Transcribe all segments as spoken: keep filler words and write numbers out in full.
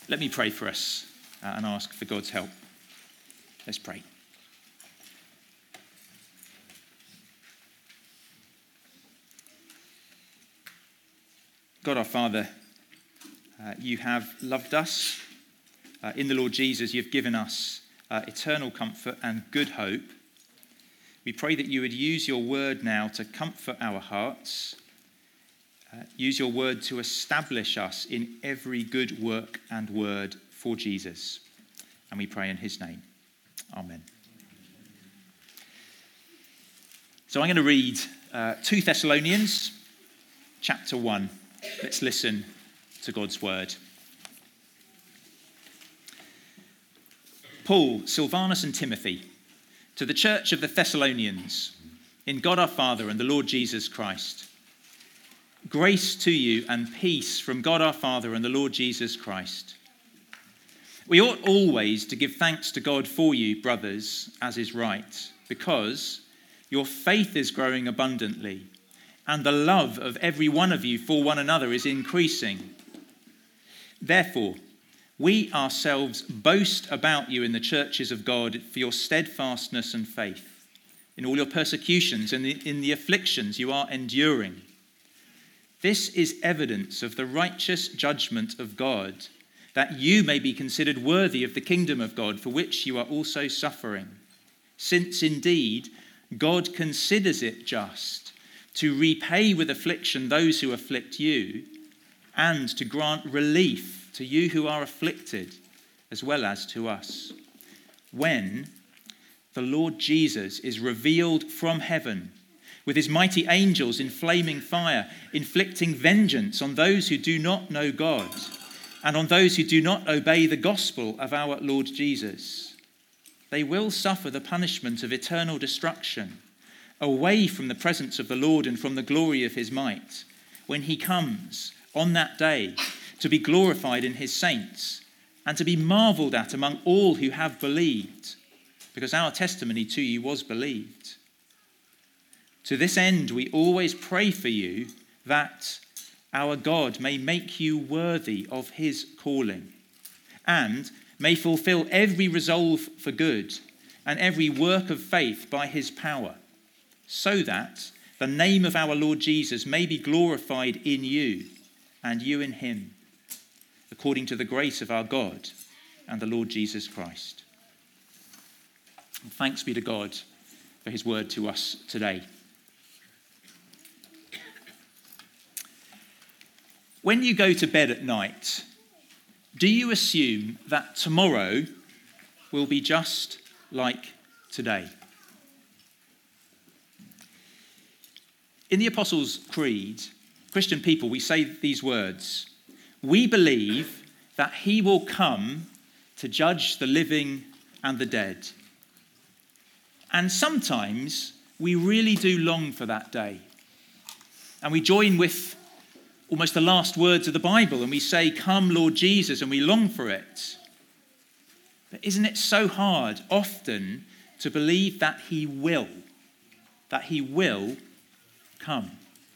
Let me pray for us uh, and ask for God's help. Let's pray. God our Father, uh, you have loved us. Uh, in the Lord Jesus, you've given us uh, eternal comfort and good hope. We pray that you would use your word now to comfort our hearts. Uh, use your word to establish us in every good work and word for Jesus. And we pray in his name. Amen. So I'm going to read uh, Second Thessalonians chapter one. Let's listen to God's word. Paul, Silvanus and Timothy, to the church of the Thessalonians, in God our Father and the Lord Jesus Christ. Grace to you and peace from God our Father and the Lord Jesus Christ. We ought always to give thanks to God for you, brothers, as is right, because your faith is growing abundantly, and the love of every one of you for one another is increasing. Therefore, we ourselves boast about you in the churches of God for your steadfastness and faith, in all your persecutions and in the afflictions you are enduring. This is evidence of the righteous judgment of God, that you may be considered worthy of the kingdom of God for which you are also suffering. Since indeed God considers it just to repay with affliction those who afflict you, and to grant relief to you who are afflicted, as well as to us, when the Lord Jesus is revealed from heaven with his mighty angels in flaming fire, inflicting vengeance on those who do not know God and on those who do not obey the gospel of our Lord Jesus. They will suffer the punishment of eternal destruction, away from the presence of the Lord and from the glory of his might, when he comes on that day to be glorified in his saints and to be marveled at among all who have believed, because our testimony to you was believed. To this end, we always pray for you, that our God may make you worthy of his calling, and may fulfill every resolve for good and every work of faith by his power, so that the name of our Lord Jesus may be glorified in you and you in him, according to the grace of our God and the Lord Jesus Christ. And thanks be to God for his word to us today. When you go to bed at night, do you assume that tomorrow will be just like today? In the Apostles' Creed, Christian people, we say these words: we believe that he will come to judge the living and the dead. And sometimes we really do long for that day. And we join with almost the last words of the Bible and we say, "Come, Lord Jesus," and we long for it. But isn't it so hard often to believe that he will, that he will come?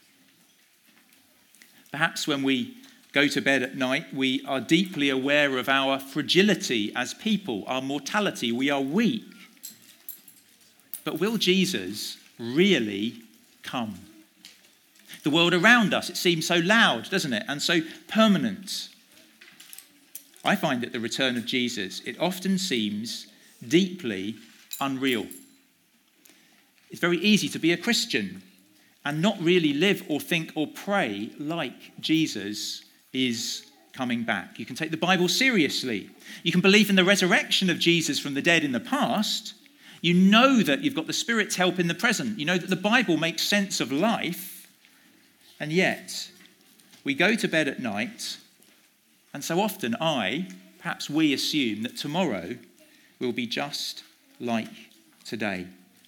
Perhaps when we go to bed at night, we are deeply aware of our fragility as people, our mortality. We are weak. But will Jesus really come? The world around us, it seems so loud, doesn't it? And so permanent. I find that the return of Jesus, it often seems deeply unreal. It's very easy to be a Christian and not really live or think or pray like Jesus is coming back. You can take the Bible seriously. You can believe in the resurrection of Jesus from the dead in the past. You know that you've got the Spirit's help in the present. You know that the Bible makes sense of life. And yet, we go to bed at night, and so often I, perhaps we assume that tomorrow will be just like today.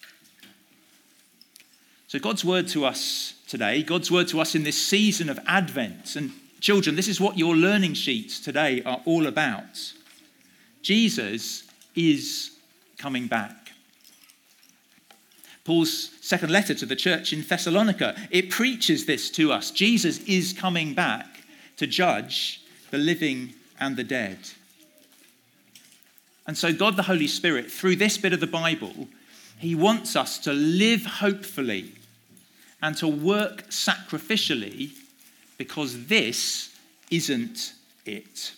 So God's word to us today, God's word to us in this season of Advent. And children, this is what your learning sheets today are all about. Jesus is coming back. Paul's second letter to the church in Thessalonica, it preaches this to us. Jesus is coming back to judge the living and the dead. And so God the Holy Spirit, through this bit of the Bible, he wants us to live hopefully and to work sacrificially, because this isn't it.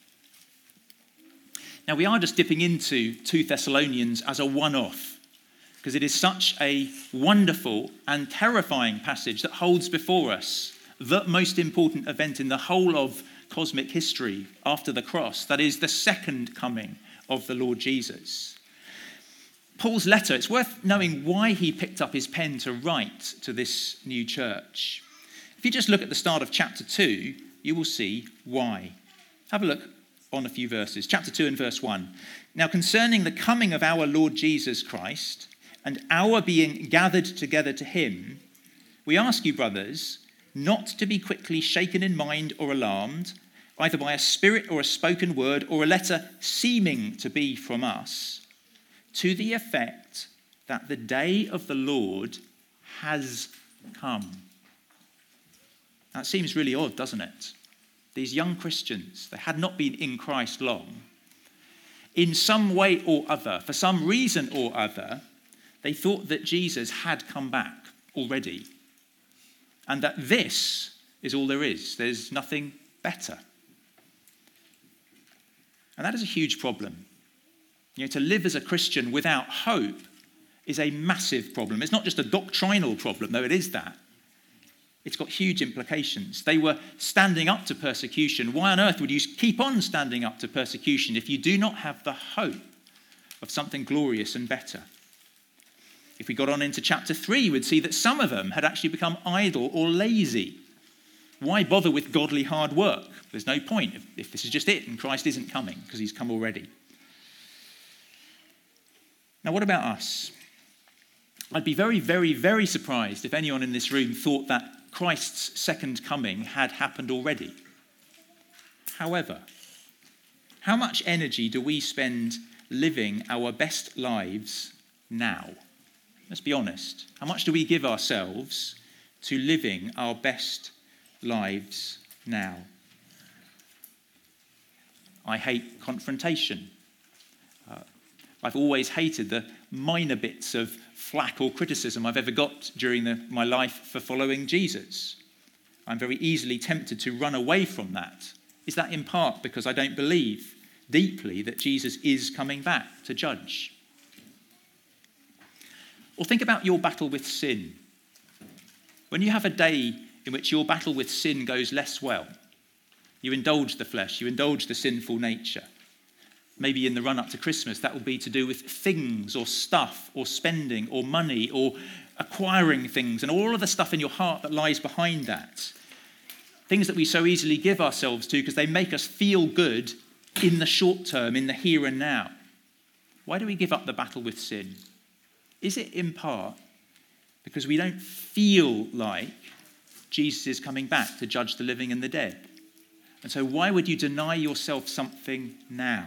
Now, we are just dipping into two Thessalonians as a one-off, because it is such a wonderful and terrifying passage that holds before us the most important event in the whole of cosmic history after the cross, that is the second coming of the Lord Jesus. Paul's letter, it's worth knowing why he picked up his pen to write to this new church. If you just look at the start of chapter two, you will see why. Have a look on a few verses. Chapter two and verse one. Now, concerning the coming of our Lord Jesus Christ and our being gathered together to him, we ask you, brothers, not to be quickly shaken in mind or alarmed, either by a spirit or a spoken word or a letter seeming to be from us, to the effect that the day of the Lord has come. That seems really odd, doesn't it? These young Christians, they had not been in Christ long. In some way or other, for some reason or other, they thought that Jesus had come back already, and that this is all there is. There's nothing better. And that is a huge problem. You know, to live as a Christian without hope is a massive problem. It's not just a doctrinal problem, though it is that. It's got huge implications. They were standing up to persecution. Why on earth would you keep on standing up to persecution if you do not have the hope of something glorious and better? If we got on into chapter three, we'd see that some of them had actually become idle or lazy. Why bother with godly hard work? There's no point if, if this is just it and Christ isn't coming, because he's come already. Now, what about us? I'd be very, very, very surprised if anyone in this room thought that Christ's second coming had happened already. However, how much energy do we spend living our best lives now? Let's be honest. How much do we give ourselves to living our best lives now? I hate confrontation. Uh, I've always hated the minor bits of flack or criticism I've ever got during the, my life for following Jesus. I'm very easily tempted to run away from that. Is that in part because I don't believe deeply that Jesus is coming back to judge? Or think about your battle with sin. When you have a day in which your battle with sin goes less well, you indulge the flesh, you indulge the sinful nature. Maybe in the run-up to Christmas, that will be to do with things or stuff or spending or money or acquiring things and all of the stuff in your heart that lies behind that. Things that we so easily give ourselves to because they make us feel good in the short term, in the here and now. Why do we give up the battle with sin? Is it in part because we don't feel like Jesus is coming back to judge the living and the dead? And so why would you deny yourself something now?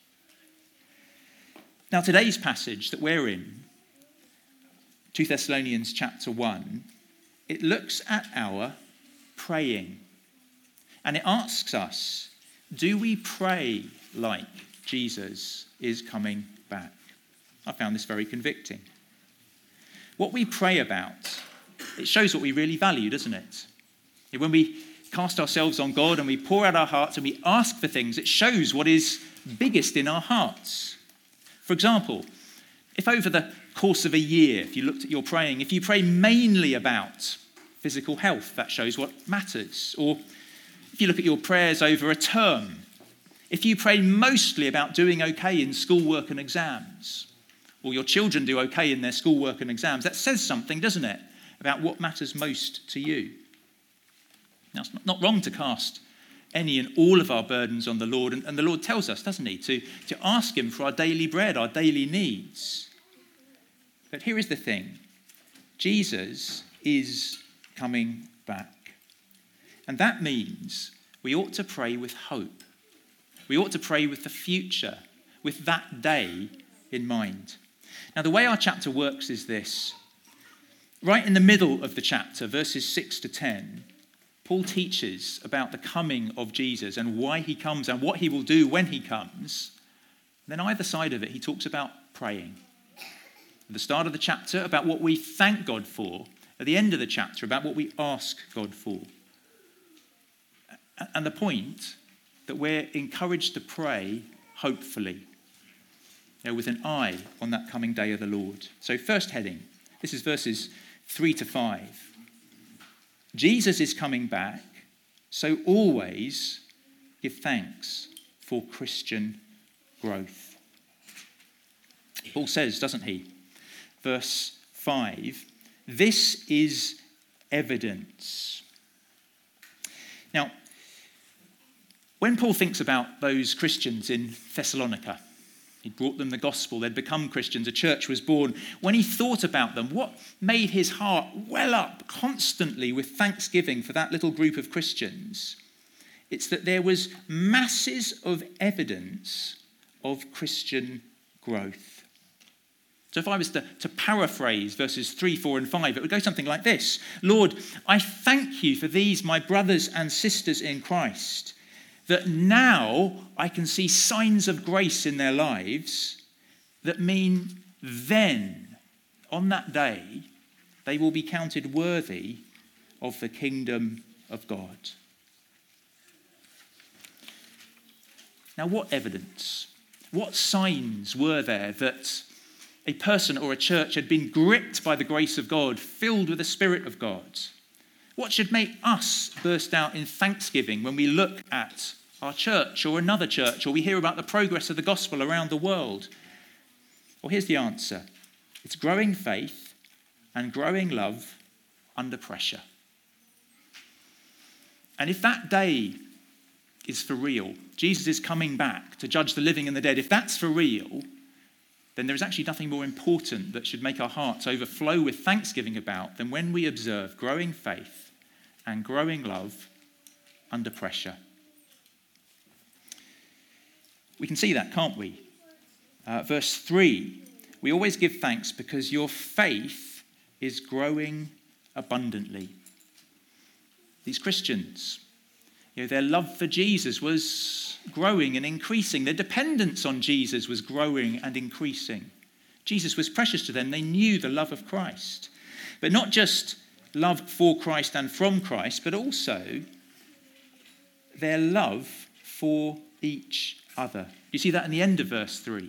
Now, today's passage that we're in, two Thessalonians chapter one, it looks at our praying. And it asks us, do we pray like Jesus is coming back? I found this very convicting. What we pray about, it shows what we really value, doesn't it? When we cast ourselves on God and we pour out our hearts and we ask for things, it shows what is biggest in our hearts. For example, if over the course of a year, if you looked at your praying, if you pray mainly about physical health, that shows what matters. Or if you look at your prayers over a term, if you pray mostly about doing okay in schoolwork and exams, or your children do okay in their schoolwork and exams, that says something, doesn't it, about what matters most to you. Now, it's not wrong to cast any and all of our burdens on the Lord, and, and the Lord tells us, doesn't he, to, to ask him for our daily bread, our daily needs. But here is the thing. Jesus is coming back. And that means we ought to pray with hope. We ought to pray with the future, with that day in mind. Now, the way our chapter works is this. Right in the middle of the chapter, verses six to ten, Paul teaches about the coming of Jesus and why he comes and what he will do when he comes. Then either side of it, he talks about praying. At the start of the chapter, about what we thank God for. At the end of the chapter, about what we ask God for. And the point that we're encouraged to pray hopefully, you know, with an eye on that coming day of the Lord. So first heading, this is verses three to five. Jesus is coming back, so always give thanks for Christian growth. Paul says, doesn't he? Verse five, this is evidence. Now, when Paul thinks about those Christians in Thessalonica, he brought them the gospel, they'd become Christians, a church was born. When he thought about them, what made his heart well up constantly with thanksgiving for that little group of Christians? It's that there was masses of evidence of Christian growth. So if I was to, to paraphrase verses three, four, and five, it would go something like this. Lord, I thank you for these, my brothers and sisters in Christ, that now I can see signs of grace in their lives that mean then, on that day, they will be counted worthy of the kingdom of God. Now, what evidence, what signs were there that a person or a church had been gripped by the grace of God, filled with the Spirit of God? What should make us burst out in thanksgiving when we look at our church or another church, or we hear about the progress of the gospel around the world? Well, here's the answer. It's growing faith and growing love under pressure. And if that day is for real, Jesus is coming back to judge the living and the dead, if that's for real, then there is actually nothing more important that should make our hearts overflow with thanksgiving about than when we observe growing faith and growing love under pressure. We can see that, can't we? Uh, verse three, we always give thanks because your faith is growing abundantly. These Christians, you know, their love for Jesus was growing and increasing. Their dependence on Jesus was growing and increasing. Jesus was precious to them. They knew the love of Christ. But not just love for Christ and from Christ, but also their love for each other. You see that in the end of verse three.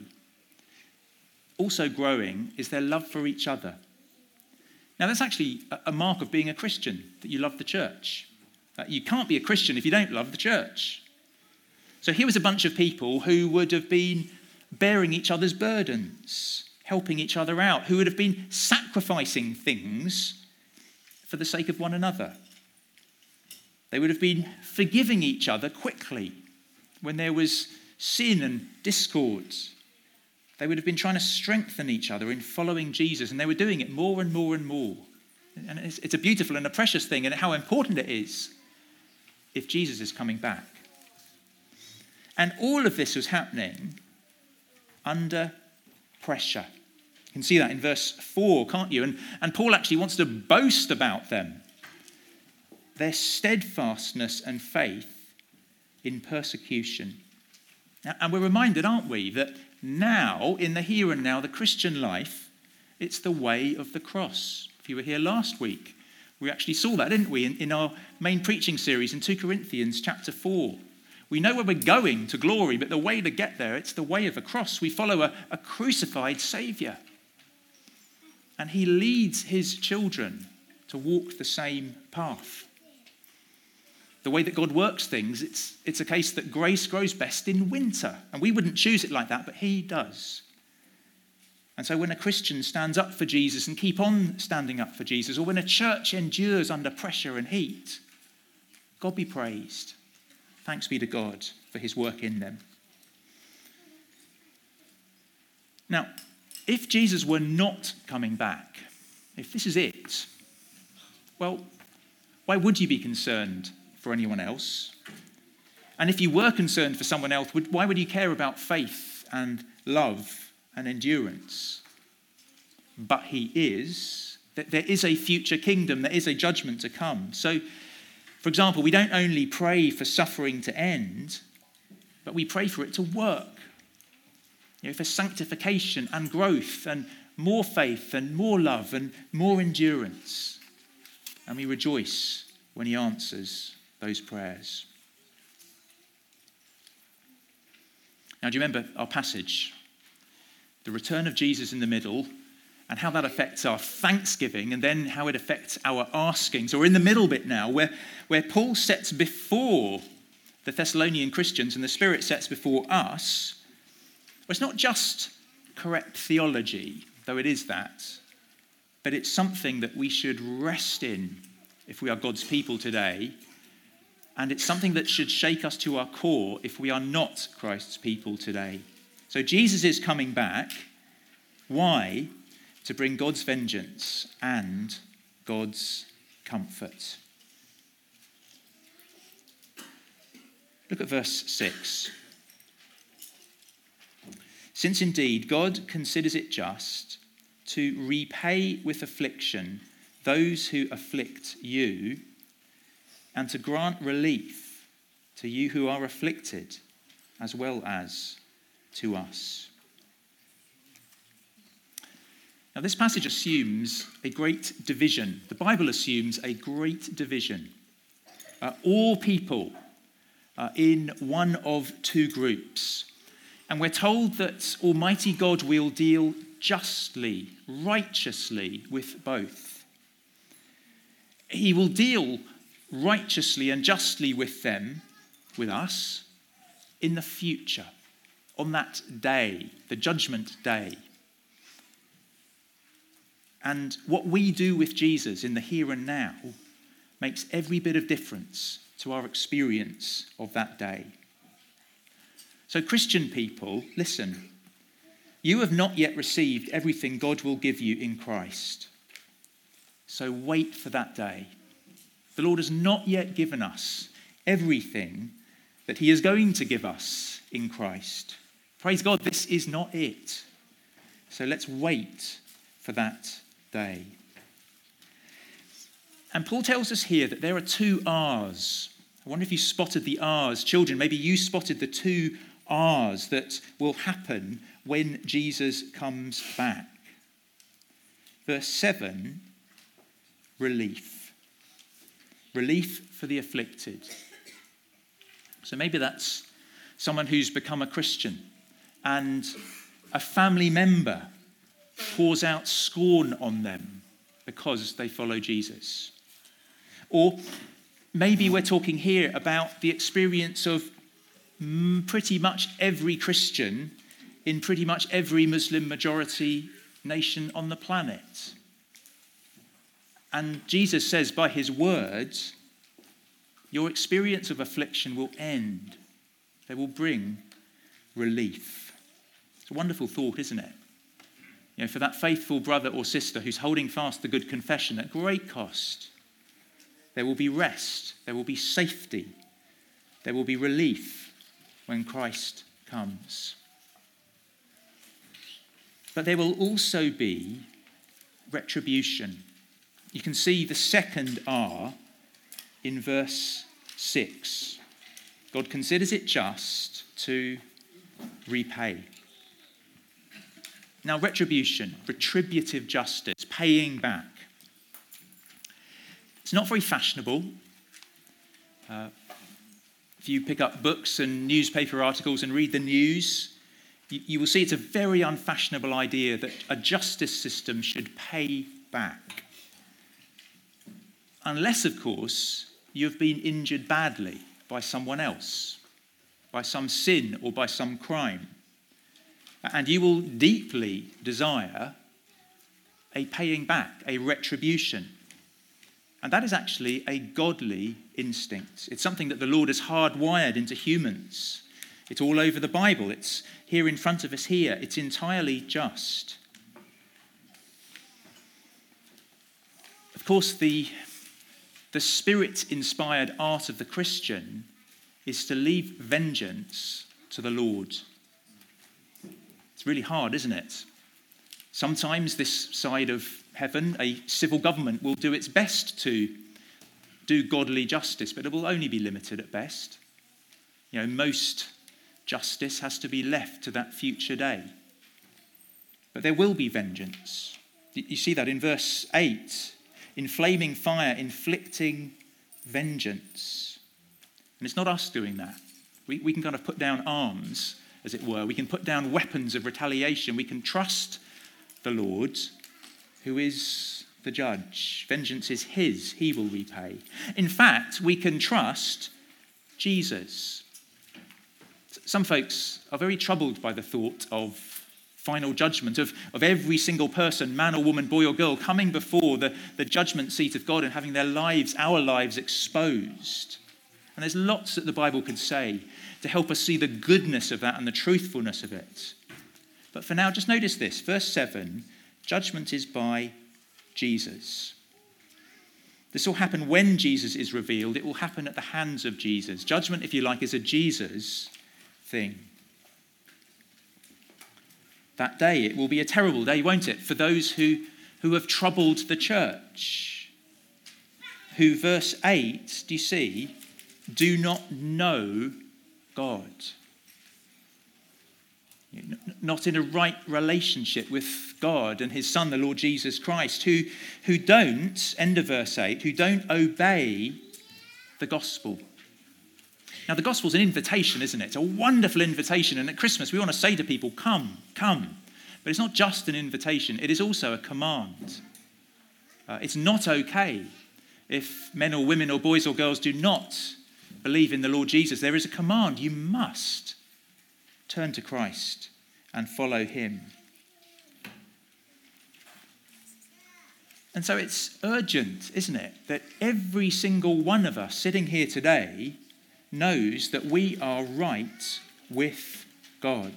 Also growing is their love for each other. Now that's actually a mark of being a Christian, that you love the church. You can't be a Christian if you don't love the church. So here was a bunch of people who would have been bearing each other's burdens, helping each other out, who would have been sacrificing things for the sake of one another. They would have been forgiving each other quickly when there was sin and discord. They would have been trying to strengthen each other in following Jesus, and they were doing it more and more and more. And it's, it's a beautiful and a precious thing, and how important it is if Jesus is coming back. And all of this was happening under pressure. You can see that in verse four, can't you? And, and Paul actually wants to boast about them. Their steadfastness and faith in persecution. And we're reminded, aren't we, that now, in the here and now, the Christian life, it's the way of the cross. If you were here last week, we actually saw that, didn't we, in, in our main preaching series in Second Corinthians chapter four. We know where we're going to glory, but the way to get there, it's the way of a cross. We follow a, a crucified Saviour. And he leads his children to walk the same path. The way that God works things, it's, it's a case that grace grows best in winter. And we wouldn't choose it like that, but he does. And so when a Christian stands up for Jesus and keep on standing up for Jesus, or when a church endures under pressure and heat, God be praised. Thanks be to God for his work in them. Now, if Jesus were not coming back, if this is it, well, why would you be concerned for anyone else? And if you were concerned for someone else, why would you care about faith and love and endurance? But he is, that there is a future kingdom, there is a judgment to come. So For example, we don't only pray for suffering to end, but we pray for it to work. You know, for sanctification and growth and more faith and more love and more endurance. And we rejoice when he answers those prayers. Now, do you remember our passage? The return of Jesus in the middle, and how that affects our thanksgiving, and then how it affects our asking. So we're in the middle bit now, where, where Paul sets before the Thessalonian Christians and the Spirit sets before us. Well, it's not just correct theology, though it is that, but it's something that we should rest in if we are God's people today, and it's something that should shake us to our core if we are not Christ's people today. So Jesus is coming back. Why? To bring God's vengeance and God's comfort. Look at verse six. Since indeed God considers it just to repay with affliction those who afflict you, and to grant relief to you who are afflicted, as well as to us. Now, this passage assumes a great division. The Bible assumes a great division. Uh, all people are in one of two groups. And we're told that Almighty God will deal justly, righteously with both. He will deal righteously and justly with them, with us, in the future, on that day, the judgment day. And what we do with Jesus in the here and now makes every bit of difference to our experience of that day. So, Christian people, listen. You have not yet received everything God will give you in Christ. So wait for that day. The Lord has not yet given us everything that he is going to give us in Christ. Praise God, this is not it. So let's wait for that day. And Paul tells us here that there are two R's. I wonder if you spotted the R's. Children, maybe you spotted the two R's that will happen when Jesus comes back. Verse seven, relief. Relief for the afflicted. So maybe that's someone who's become a Christian and a family member pours out scorn on them because they follow Jesus. Or maybe we're talking here about the experience of pretty much every Christian in pretty much every Muslim majority nation on the planet. And Jesus says by his words, your experience of affliction will end. They will bring relief. It's a wonderful thought, isn't it? You know, for that faithful brother or sister who's holding fast the good confession at great cost, there will be rest, there will be safety, there will be relief when Christ comes. But there will also be retribution. You can see the second R in verse six. God considers it just to repay. Now, retribution, retributive justice, paying back. It's not very fashionable. Uh, if you pick up books and newspaper articles and read the news, you, you will see it's a very unfashionable idea that a justice system should pay back. Unless, of course, you have been injured badly by someone else, by some sin or by some crime. And you will deeply desire a paying back, a retribution. And that is actually a godly instinct. It's something that the Lord has hardwired into humans. It's all over the Bible. It's here in front of us here. It's entirely just. Of course, the, the Spirit-inspired art of the Christian is to leave vengeance to the Lord. It's really hard, isn't it? Sometimes this side of heaven, a civil government will do its best to do godly justice, but it will only be limited at best. You know, most justice has to be left to that future day. But there will be vengeance. You see that in verse eight. In flaming fire, inflicting vengeance. And it's not us doing that. We, we can kind of put down arms, as it were. We can put down weapons of retaliation. We can trust the Lord, who is the judge. Vengeance is his. He will repay. In fact, we can trust Jesus. Some folks are very troubled by the thought of final judgment, of, of every single person, man or woman, boy or girl, coming before the, the judgment seat of God and having their lives, our lives, exposed. And there's lots that the Bible could say to help us see the goodness of that and the truthfulness of it. But for now, just notice this. Verse seven, judgment is by Jesus. This will happen when Jesus is revealed. It will happen at the hands of Jesus. Judgment, if you like, is a Jesus thing. That day, it will be a terrible day, won't it, for those who, who have troubled the church, who, verse eight, do you see, do not know God. Not in a right relationship with God and his Son, the Lord Jesus Christ, who, who don't, end of verse eight, who don't obey the gospel. Now, the gospel's an invitation, isn't it? It's a wonderful invitation. And at Christmas, we want to say to people, come, come. But it's not just an invitation. It is also a command. Uh, it's not okay if men or women or boys or girls do not believe in the Lord Jesus. There is a command. You must turn to Christ and follow him. And so it's urgent, isn't it, that every single one of us sitting here today knows that we are right with God.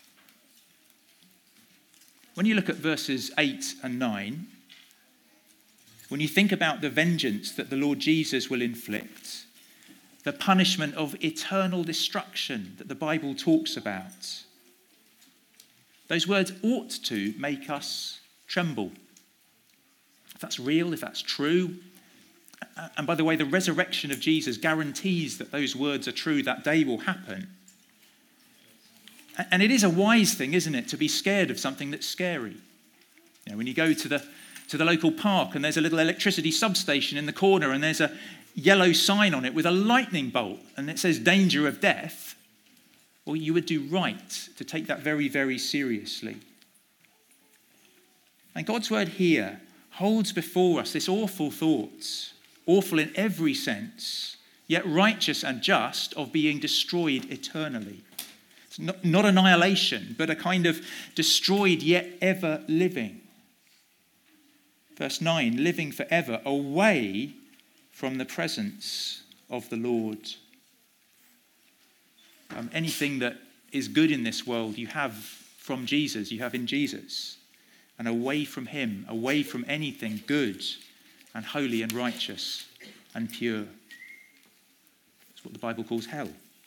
When you look at verses eight and nine, when you think about the vengeance that the Lord Jesus will inflict, the punishment of eternal destruction that the Bible talks about, those words ought to make us tremble. If that's real, if that's true. And by the way, the resurrection of Jesus guarantees that those words are true, that day will happen. And it is a wise thing, isn't it, to be scared of something that's scary. You know, when you go to the to the local park and there's a little electricity substation in the corner and there's a yellow sign on it with a lightning bolt and it says danger of death, well, you would do right to take that very, very seriously. And God's word here holds before us this awful thought, awful in every sense, yet righteous and just, of being destroyed eternally. It's not, not annihilation, but a kind of destroyed yet ever living. Verse nine, living forever away from the presence of the Lord. Um, anything that is good in this world you have from Jesus, you have in Jesus. And away from him, away from anything good and holy and righteous and pure. That's what the Bible calls hell.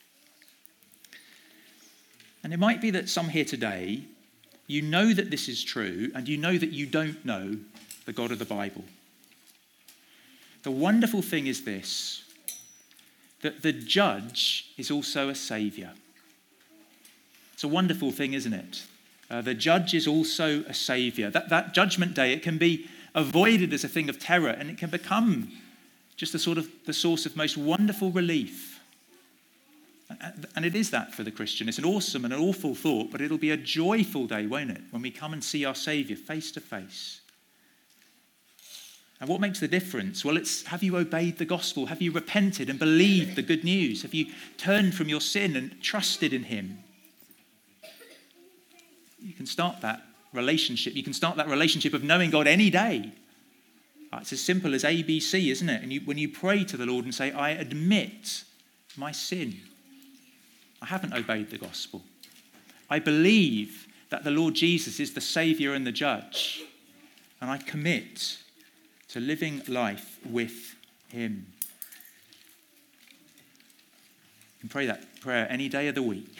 And it might be that some here today, you know that this is true, and you know that you don't know the God of the Bible. The wonderful thing is this, that the judge is also a saviour. It's a wonderful thing, isn't it? Uh, the judge is also a saviour. That, that judgment day, it can be avoided as a thing of terror, and it can become just a sort of the source of most wonderful relief. And it is that for the Christian. It's an awesome and an awful thought, but it'll be a joyful day, won't it, when we come and see our Saviour face to face. And what makes the difference? Well, it's, have you obeyed the gospel? Have you repented and believed the good news? Have you turned from your sin and trusted in him? You can start that relationship. You can start that relationship of knowing God any day. It's as simple as A B C, isn't it? And you, when you pray to the Lord and say, I admit my sin. I haven't obeyed the gospel. I believe that the Lord Jesus is the Saviour and the Judge. And I commit to living life with him. You can pray that prayer any day of the week.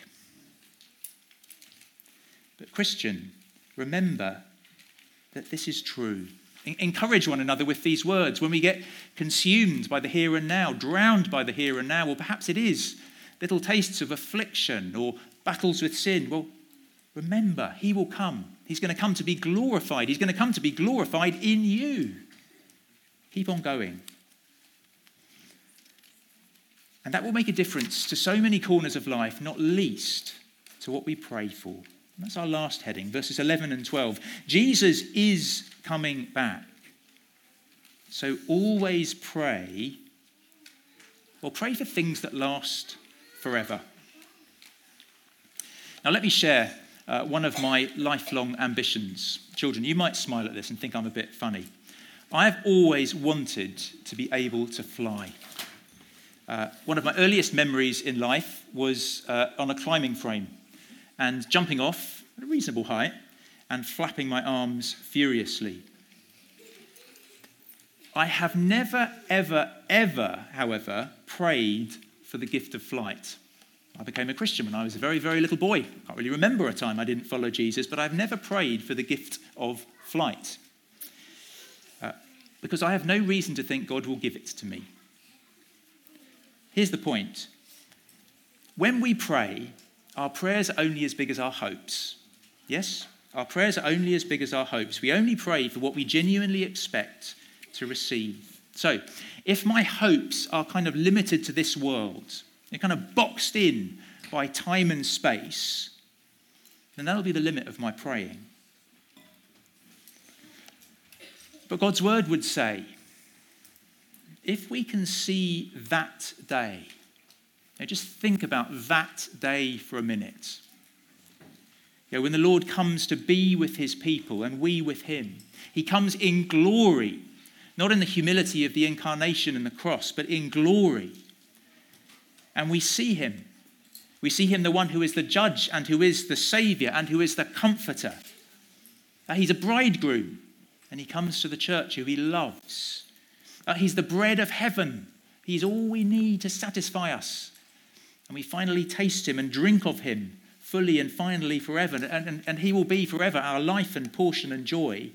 But Christian, remember that this is true. Encourage one another with these words. When we get consumed by the here and now, drowned by the here and now, or perhaps it is little tastes of affliction or battles with sin, well, remember, he will come. He's going to come to be glorified. He's going to come to be glorified in you. Keep on going. And that will make a difference to so many corners of life, not least to what we pray for. And that's our last heading, verses eleven and twelve. Jesus is coming back. So always pray, well, pray for things that last forever. Now let me share uh, one of my lifelong ambitions. Children, you might smile at this and think I'm a bit funny. I have always wanted to be able to fly. Uh, one of my earliest memories in life was uh, on a climbing frame and jumping off at a reasonable height and flapping my arms furiously. I have never, ever, ever, however, prayed for the gift of flight. I became a Christian when I was a very, very little boy. I can't really remember a time I didn't follow Jesus, but I've never prayed for the gift of flight uh, because I have no reason to think God will give it to me. Here's the point. When we pray, our prayers are only as big as our hopes. Yes? Our prayers are only as big as our hopes. We only pray for what we genuinely expect to receive. So, if my hopes are kind of limited to this world, they're kind of boxed in by time and space, then that'll be the limit of my praying. But God's word would say, if we can see that day, now just think about that day for a minute. You know, when the Lord comes to be with his people and we with him, he comes in glory, not in the humility of the incarnation and the cross, but in glory. And we see him. We see him, the one who is the judge and who is the saviour and who is the comforter. Uh, he's a bridegroom and he comes to the church who he loves. Uh, he's the bread of heaven. He's all we need to satisfy us. And we finally taste him and drink of him fully and finally forever. And, and, and he will be forever our life and portion and joy.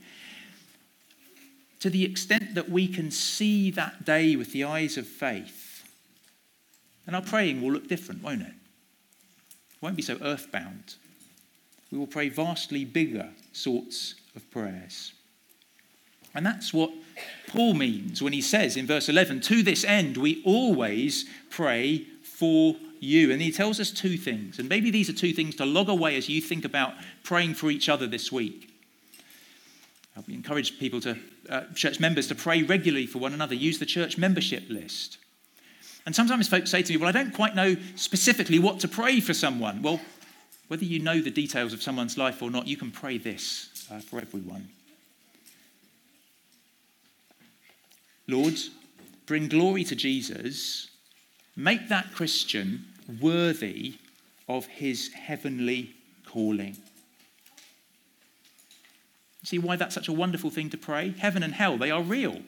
To the extent that we can see that day with the eyes of faith, then our praying will look different, won't it? It won't be so earthbound. We will pray vastly bigger sorts of prayers. And that's what Paul means when he says in verse eleven, to this end we always pray for you. And he tells us two things. And maybe these are two things to log away as you think about praying for each other this week. We encourage people to, uh, church members to pray regularly for one another. Use the church membership list. And sometimes folks say to me, well, I don't quite know specifically what to pray for someone. Well, whether you know the details of someone's life or not, you can pray this uh, for everyone. Lord, bring glory to Jesus. Make that Christian worthy of his heavenly calling. See why that's such a wonderful thing to pray? Heaven and hell, they are real.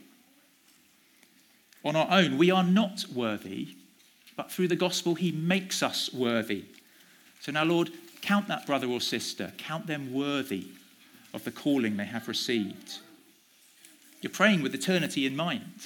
On our own, we are not worthy, but through the gospel, he makes us worthy. So now, Lord, count that brother or sister, count them worthy of the calling they have received. You're praying with eternity in mind.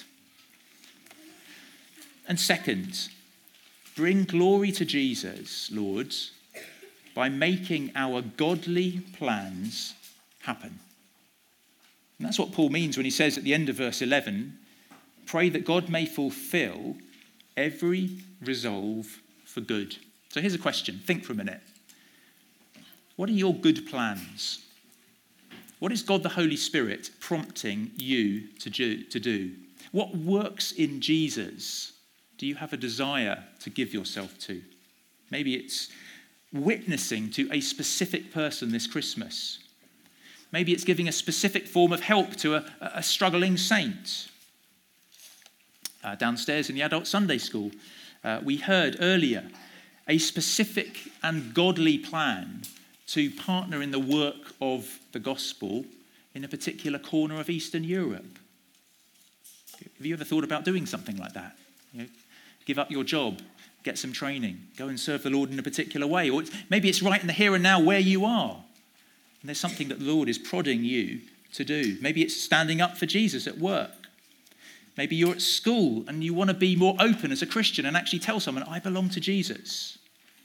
And second, bring glory to Jesus, Lord, by making our godly plans happen. And that's what Paul means when he says at the end of verse eleven, pray that God may fulfill every resolve for good. So here's a question. Think for a minute. What are your good plans? What is God the Holy Spirit prompting you to do, to do? What works in Jesus do you have a desire to give yourself to? Maybe it's witnessing to a specific person this Christmas. Maybe it's giving a specific form of help to a, a struggling saint. Uh, downstairs in the adult Sunday school, uh, we heard earlier a specific and godly plan to partner in the work of the gospel in a particular corner of Eastern Europe. Have you ever thought about doing something like that? You know, give up your job, get some training, go and serve the Lord in a particular way. Or it's, maybe it's right in the here and now where you are. And there's something that the Lord is prodding you to do. Maybe it's standing up for Jesus at work. Maybe you're at school and you want to be more open as a Christian and actually tell someone, I belong to Jesus.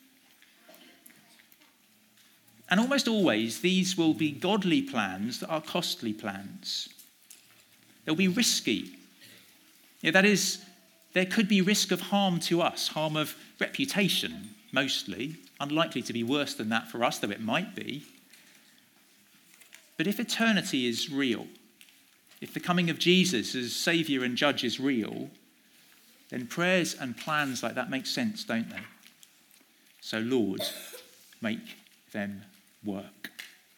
And almost always, these will be godly plans that are costly plans. They'll be risky. Yeah, that is, there could be risk of harm to us, harm of reputation, mostly. Unlikely to be worse than that for us, though it might be. But if eternity is real, if the coming of Jesus as Saviour and Judge is real, then prayers and plans like that make sense, don't they? So, Lord, make them work.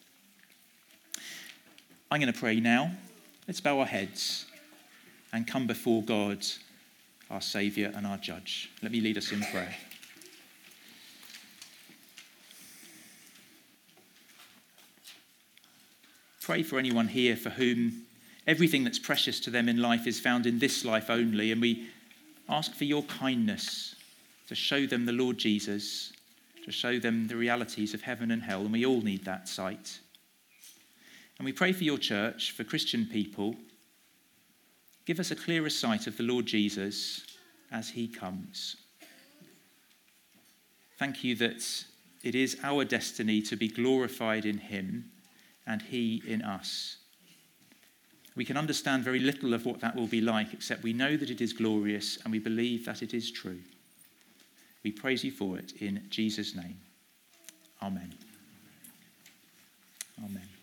I'm going to pray now. Let's bow our heads and come before God, our Saviour and our Judge. Let me lead us in prayer. Pray for anyone here for whom everything that's precious to them in life is found in this life only, and we ask for your kindness to show them the Lord Jesus, to show them the realities of heaven and hell, and we all need that sight. And we pray for your church, for Christian people. Give us a clearer sight of the Lord Jesus as he comes. Thank you that it is our destiny to be glorified in him and he in us. We can understand very little of what that will be like, except we know that it is glorious and we believe that it is true. We praise you for it in Jesus' name. Amen. Amen.